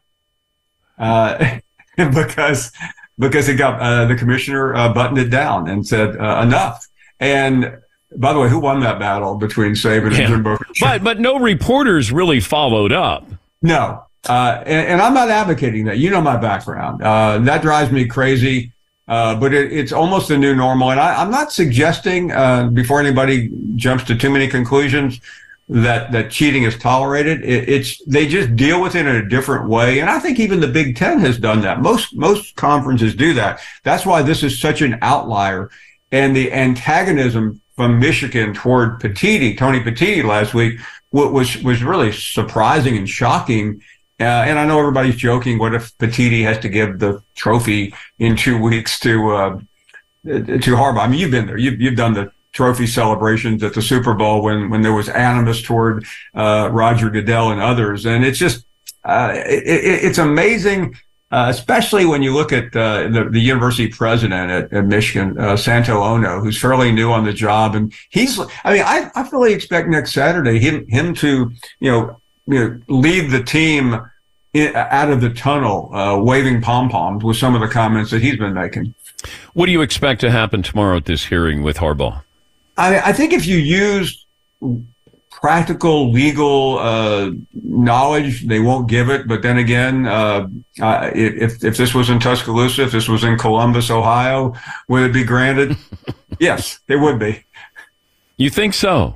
because it got the commissioner buttoned it down and said enough. And by the way, who won that battle between Saban and Jimbo Fisher? But no reporters really followed up. No, and I'm not advocating that. You know my background. That drives me crazy. But it's almost the new normal. And I'm not suggesting, before anybody jumps to too many conclusions, that cheating is tolerated. They just deal with it in a different way. And I think even the Big Ten has done that. Most conferences do that. That's why this is such an outlier. And the antagonism from Michigan toward Tony Petitti last week was really surprising and shocking. And I know everybody's joking. What if Petitti has to give the trophy in 2 weeks to Harbaugh? I mean, you've been there. You've done the trophy celebrations at the Super Bowl when there was animus toward Roger Goodell and others. And it's just it's amazing, especially when you look at the university president at Michigan, Santo Ono, who's fairly new on the job. And I fully expect next Saturday him to lead the team out of the tunnel, waving pom-poms with some of the comments that he's been making. What do you expect to happen tomorrow at this hearing with Harbaugh? I think if you use practical legal knowledge, they won't give it. But then again, if this was in Tuscaloosa, if this was in Columbus, Ohio, would it be granted? Yes, it would be. You think so?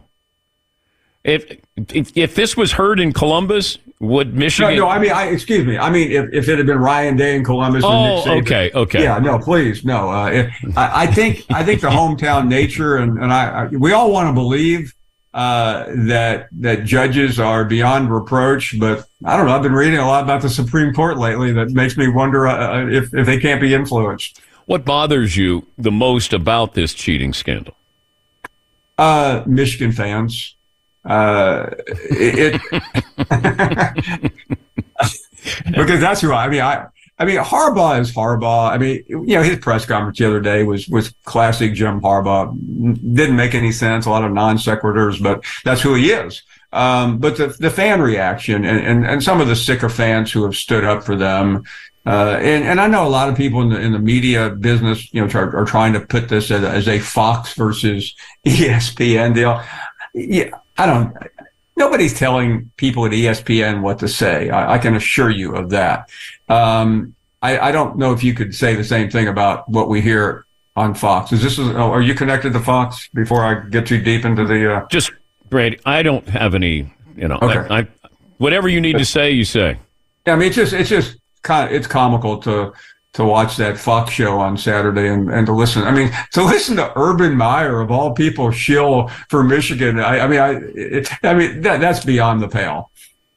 If this was heard in Columbus, would Michigan? No. I mean, excuse me. I mean, if it had been Ryan Day in Columbus. Oh, and Nick Saban, okay. Yeah, no, please, no. I think the hometown nature, and we all want to believe that judges are beyond reproach, but I don't know. I've been reading a lot about the Supreme Court lately that makes me wonder if they can't be influenced. What bothers you the most about this cheating scandal? Michigan fans. Because that's who I mean, Harbaugh is Harbaugh. I mean, his press conference the other day was classic Jim Harbaugh. Didn't make any sense, a lot of non sequiturs, but that's who he is. But the fan reaction and some of the sycophants who have stood up for them, and I know a lot of people in the media business, are trying to put this as a Fox versus ESPN deal. Yeah. Nobody's telling people at ESPN what to say. I can assure you of that. I don't know if you could say the same thing about what we hear on Fox. Are you connected to Fox before I get too deep into the, Just, Brady, I don't have any, okay. Whatever you need to say, you say. Yeah, I mean, it's comical to watch that Fox show on Saturday and to listen. I mean, to listen to Urban Meyer of all people shill for Michigan. That's beyond the pale.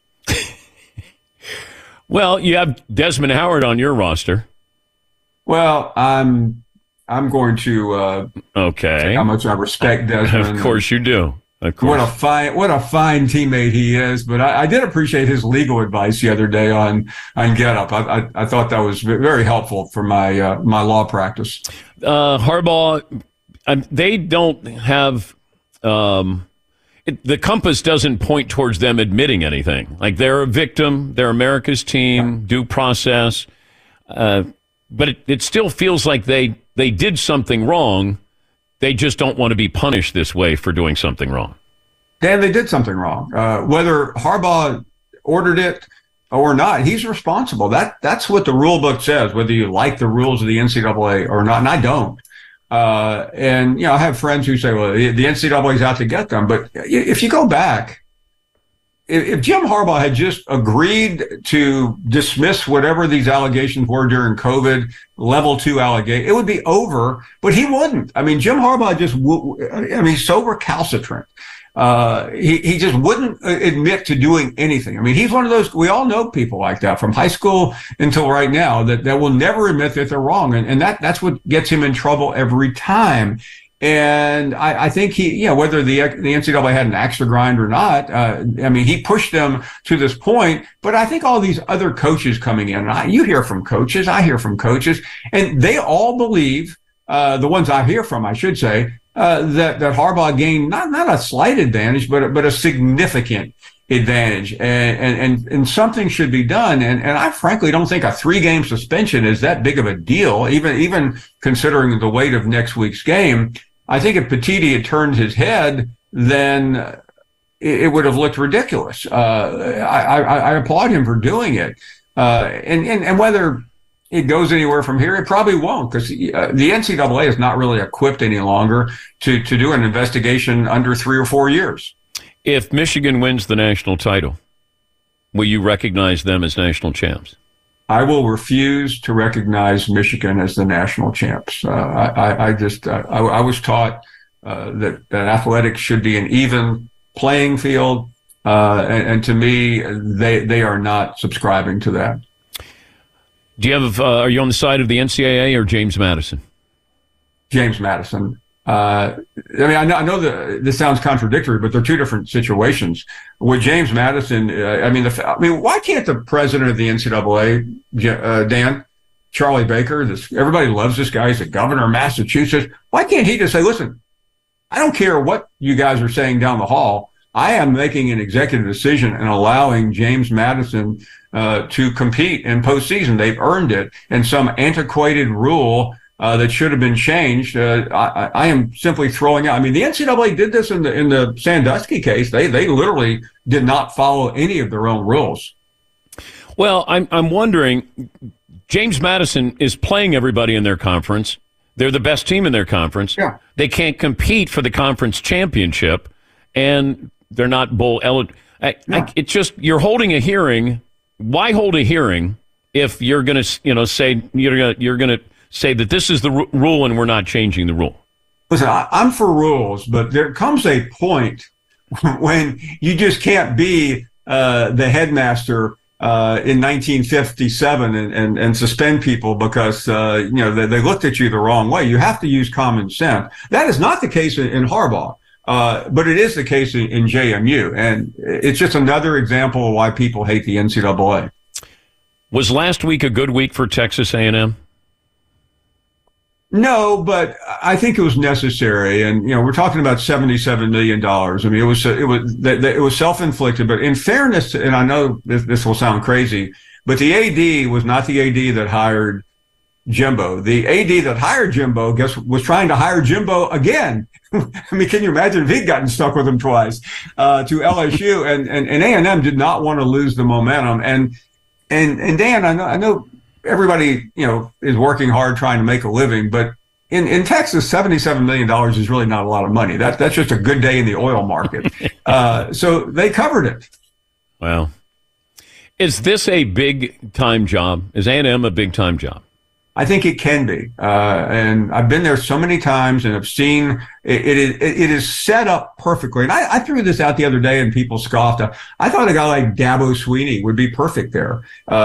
Well, you have Desmond Howard on your roster. Well, I'm going to say how much I respect Desmond. Of course you do. Of course. What a fine teammate he is. But I did appreciate his legal advice the other day on Get Up. I thought that was very helpful for my law practice. Harbaugh, they don't have the compass doesn't point towards them admitting anything. Like they're a victim, they're America's team, due process. But it still feels like they did something wrong. They just don't want to be punished this way for doing something wrong. Dan, they did something wrong. Whether Harbaugh ordered it or not, he's responsible. That's what the rule book says, whether you like the rules of the NCAA or not, and I don't. And I have friends who say, well, the NCAA's out to get them. But if you go back, if Jim Harbaugh had just agreed to dismiss whatever these allegations were during COVID, level 2 allegation, it would be over, but he wouldn't. I mean, Jim Harbaugh he's so recalcitrant. He just wouldn't admit to doing anything. I mean, he's one of those, we all know people like that from high school until right now that will never admit that they're wrong. And that's what gets him in trouble every time. And I think whether the NCAA had an axe to grind or not, he pushed them to this point. But I think all these other coaches coming in, you hear from coaches, I hear from coaches, and they all believe, the ones I hear from, I should say, that Harbaugh gained not a slight advantage, but a significant advantage, and something should be done. And I frankly don't think a 3-game suspension is that big of a deal, even considering the weight of next week's game. I think if Petitti had turned his head, then it would have looked ridiculous. I applaud him for doing it. And whether it goes anywhere from here, it probably won't, because the NCAA is not really equipped any longer to do an investigation under 3 or 4 years. If Michigan wins the national title, will you recognize them as national champs? I will refuse to recognize Michigan as the national champs. I was taught that athletics should be an even playing field, and to me, they are not subscribing to that. Do you have? Are you on the side of the NCAA or James Madison? James Madison. I know that this sounds contradictory, but they're two different situations. With James Madison, why can't the president of the NCAA, Dan, Charlie Baker, everybody loves this guy, he's the governor of Massachusetts. Why can't he just say, listen, I don't care what you guys are saying down the hall. I am making an executive decision and allowing James Madison to compete in postseason. They've earned it, and some antiquated rule that should have been changed. I am simply throwing out. I mean, the NCAA did this in the Sandusky case. They literally did not follow any of their own rules. Well, I'm wondering. James Madison is playing everybody in their conference. They're the best team in their conference. Yeah. They can't compete for the conference championship, and they're not bowl eligible. It's just you're holding a hearing. Why hold a hearing if you're going to, say you're going to say that this is the rule and we're not changing the rule? Listen, I'm for rules, but there comes a point when you just can't be the headmaster in 1957 and suspend people because they looked at you the wrong way. You have to use common sense. That is not the case in Harbaugh, but it is the case in JMU, and it's just another example of why people hate the NCAA. Was last week a good week for Texas A&M? No, but I think it was necessary, and we're talking about $77 million. I mean, it was self-inflicted. But in fairness, and I know this will sound crazy, but the AD was not the AD that hired Jimbo. The AD that hired Jimbo, was trying to hire Jimbo again. I mean, can you imagine if he'd gotten stuck with him twice to LSU? And A&M did not want to lose the momentum. And Dan, I know. Everybody, is working hard trying to make a living, but in Texas, $77 million is really not a lot of money. That's just a good day in the oil market. So they covered it. Well, is this a big time job? Is A&M a big time job? I think it can be. And I've been there so many times and I've seen it is set up perfectly. And I threw this out the other day and people scoffed. I thought a guy like Dabo Swinney would be perfect there.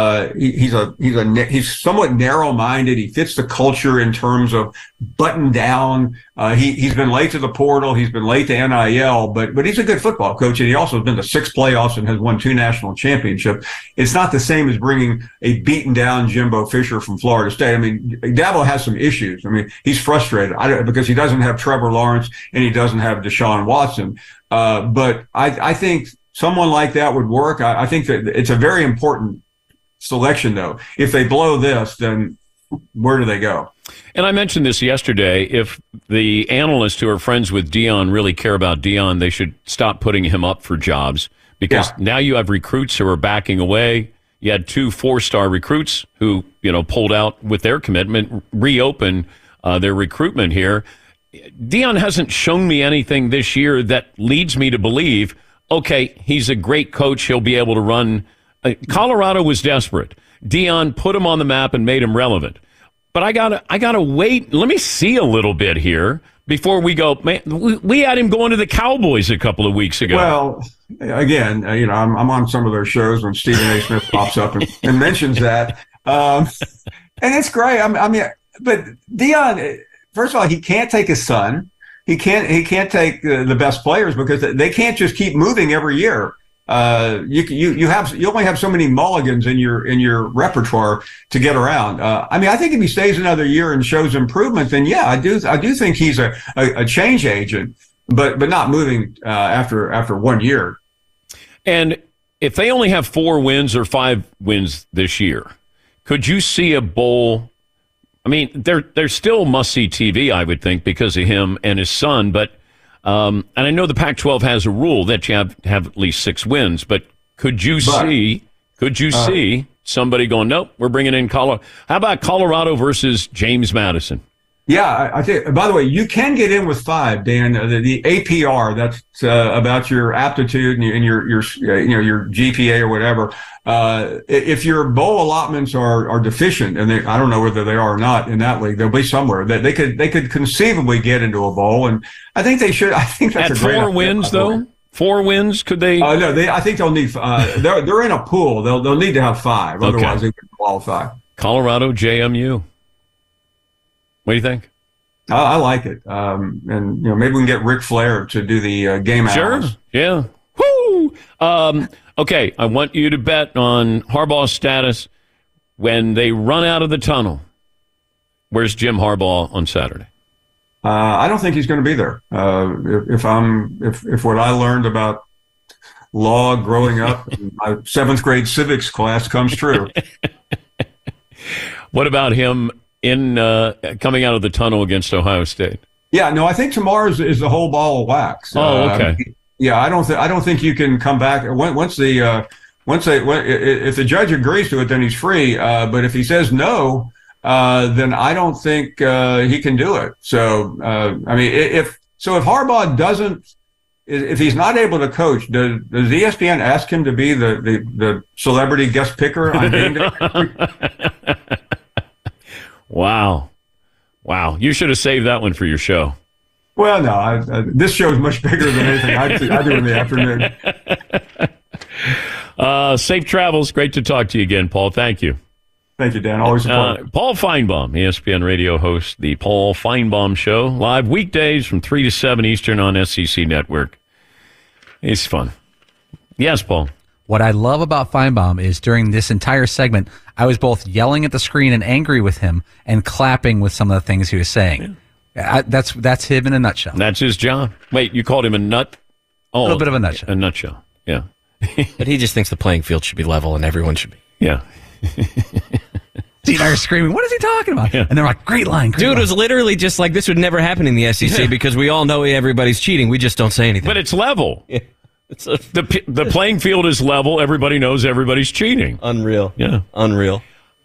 He's somewhat narrow-minded. He fits the culture in terms of button down. He's been late to the portal. He's been late to NIL, but he's a good football coach. And he also has been to 6 playoffs and has won 2 national championships. It's not the same as bringing a beaten down Jimbo Fisher from Florida State. I mean, Dabo has some issues. I mean, he's frustrated because he doesn't have Trevor Lawrence and he doesn't have Deshaun Watson. But I think someone like that would work. I think that it's a very important selection, though. If they blow this, then where do they go? And I mentioned this yesterday. If the analysts who are friends with Deion really care about Deion, they should stop putting him up for jobs because now you have recruits who are backing away. You had 2 4-star recruits who, pulled out with their commitment, reopen their recruitment here. Deion hasn't shown me anything this year that leads me to believe, okay, he's a great coach. He'll be able to run. Colorado was desperate. Deion put him on the map and made him relevant. But I gotta wait. Let me see a little bit here before we go. Man, we had him going to the Cowboys a couple of weeks ago. Well, again, I'm on some of their shows when Stephen A. Smith pops up and mentions that, and it's great. But Deion, first of all, he can't take his son. He can't take the best players because they can't just keep moving every year. You only have so many mulligans in your repertoire to get around. I think if he stays another year and shows improvement, then I do think he's a change agent, but not moving after 1 year. And if they only have 4 wins or 5 wins this year, could you see a bowl? I mean, they're still must-see TV, I would think, because of him and his son. But and I know the Pac-12 has a rule that you have at least 6 wins. But could you see somebody going, nope, we're bringing in Colorado? How about Colorado versus James Madison? Yeah, I think. By the way, you can get in with 5, Dan. The APR, that's about your aptitude and your your GPA or whatever. If your bowl allotments are deficient, and I don't know whether they are or not in that league, they'll be somewhere that they could conceivably get into a bowl, and I think they should. I think that's at a great 4 wins though. 4 wins, could they? No, I think they'll need. They're in a pool. They'll need to have 5, otherwise they can qualify. Colorado, JMU. What do you think? I like it, and maybe we can get Ric Flair to do the game hours. Sure, yeah. Woo! Okay, I want you to bet on Harbaugh's status when they run out of the tunnel. Where's Jim Harbaugh on Saturday? I don't think he's going to be there. If what I learned about law growing up in my 7th grade civics class comes true. What about him in coming out of the tunnel against Ohio State? Yeah, no, I think tomorrow is the whole ball of wax. Oh, okay. I don't think you can come back if the judge agrees to it, then he's free. But if he says no, then I don't think he can do it. So if Harbaugh doesn't, if he's not able to coach, does ESPN ask him to be the celebrity guest picker on game day? Wow. You should have saved that one for your show. Well, no, this show is much bigger than anything I do in the afternoon. Safe travels. Great to talk to you again, Paul. Thank you. Thank you, Dan. Always a pleasure. Paul Feinbaum, ESPN radio host, The Paul Feinbaum Show, live weekdays from 3 to 7 Eastern on SEC Network. It's fun. Yes, Paul. What I love about Feinbaum is during this entire segment, I was both yelling at the screen and angry with him and clapping with some of the things he was saying. Yeah. That's him in a nutshell. That's his job. Wait, you called him a nut? A little bit of a nutshell. A nutshell, yeah. But he just thinks the playing field should be level and everyone should be. Yeah. See, they're screaming, what is he talking about? Yeah. And they're like, great line. Dude, it was literally just like, this would never happen in the SEC because we all know everybody's cheating. We just don't say anything. But it's level. Yeah. The playing field is level. Everybody knows everybody's cheating. Unreal. Yeah. Unreal.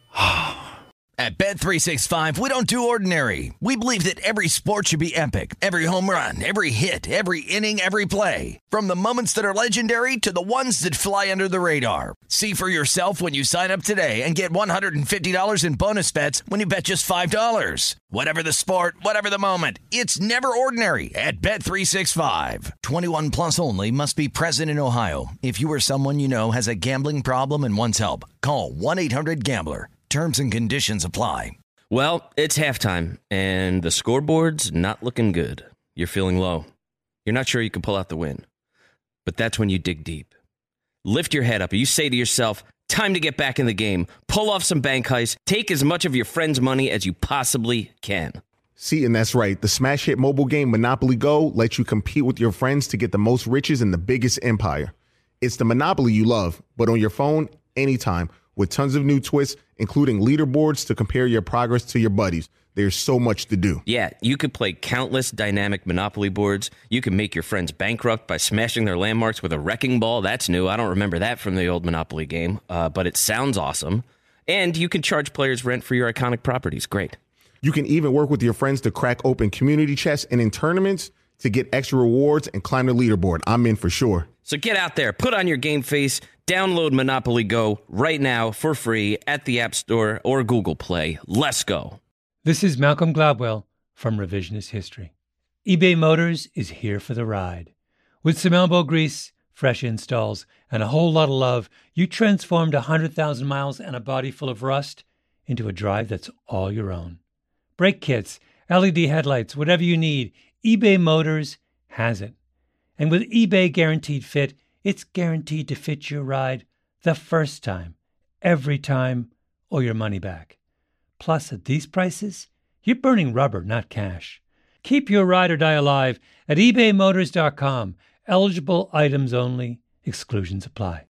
At Bet365, we don't do ordinary. We believe that every sport should be epic. Every home run, every hit, every inning, every play. From the moments that are legendary to the ones that fly under the radar. See for yourself when you sign up today and get $150 in bonus bets when you bet just $5. Whatever the sport, whatever the moment, it's never ordinary at Bet365. 21 plus only. Must be present in Ohio. If you or someone you know has a gambling problem and wants help, call 1-800-GAMBLER. Terms and conditions apply. Well, it's halftime, and the scoreboard's not looking good. You're feeling low. You're not sure you can pull out the win. But that's when you dig deep. Lift your head up, and you say to yourself, time to get back in the game. Pull off some bank heists. Take as much of your friend's money as you possibly can. See, and that's right. The smash hit mobile game Monopoly Go lets you compete with your friends to get the most riches in the biggest empire. It's the Monopoly you love, but on your phone, anytime, with tons of new twists, including leaderboards to compare your progress to your buddies. There's so much to do. Yeah, you could play countless dynamic Monopoly boards. You can make your friends bankrupt by smashing their landmarks with a wrecking ball. That's new. I don't remember that from the old Monopoly game, but it sounds awesome. And you can charge players rent for your iconic properties. Great. You can even work with your friends to crack open community chests and in tournaments to get extra rewards and climb the leaderboard. I'm in for sure. So get out there, put on your game face, download Monopoly Go right now for free at the App Store or Google Play. Let's go. This is Malcolm Gladwell from Revisionist History. eBay Motors is here for the ride. With some elbow grease, fresh installs, and a whole lot of love, you transformed 100,000 miles and a body full of rust into a drive that's all your own. Brake kits, LED headlights, whatever you need, eBay Motors has it. And with eBay Guaranteed Fit, it's guaranteed to fit your ride the first time, every time, or your money back. Plus, at these prices, you're burning rubber, not cash. Keep your ride or die alive at ebaymotors.com. Eligible items only. Exclusions apply.